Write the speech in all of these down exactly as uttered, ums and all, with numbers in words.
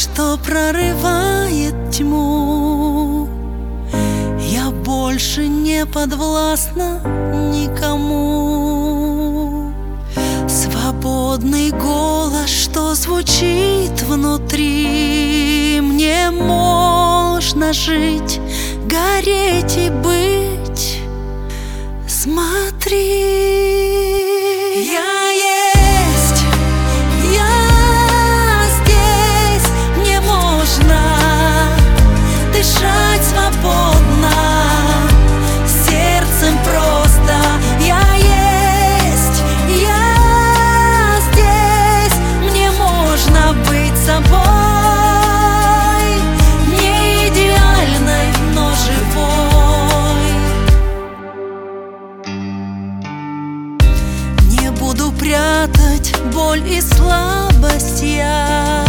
что прорывает тьму. Я больше не подвластна никому. Свободный голос, что звучит внутри. Мне можно жить, гореть и быть. Смотри, я есть, я здесь. Мне можно дышать свободно, сердцем просто. Я есть, я здесь. Мне можно быть собой, не идеальной, но живой. Не буду прятать боль и слабость я.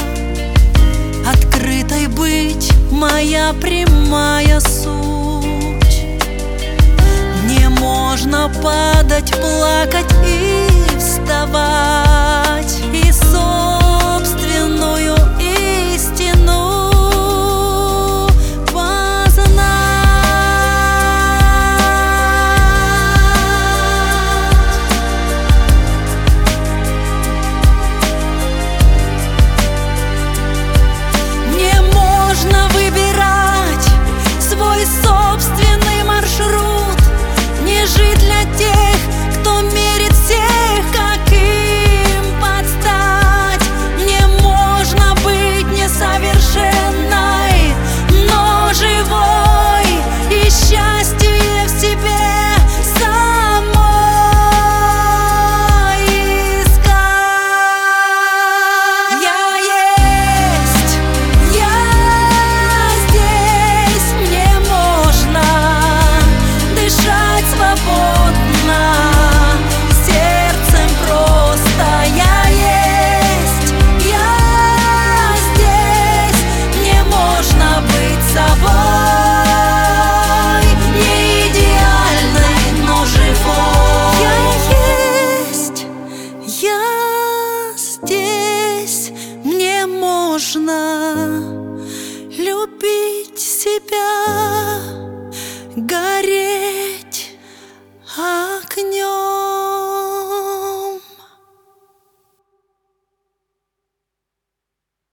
Открытой быть — моя прямая суть. Мне можно падать, плакать и вставать, и собственную истину собственный маршрут. Не жить для тех, кто мерит всех, как им подстать. Мне можно быть несовершенной, но живой, и счастье в себе самой искать. Я есть, я здесь. Мне дышать свободно, сердцем просто. Я есть, я здесь. Мне можно быть собой, не идеальной, но живой. Я есть, я здесь. Мне можно любить себя, гореть огнем.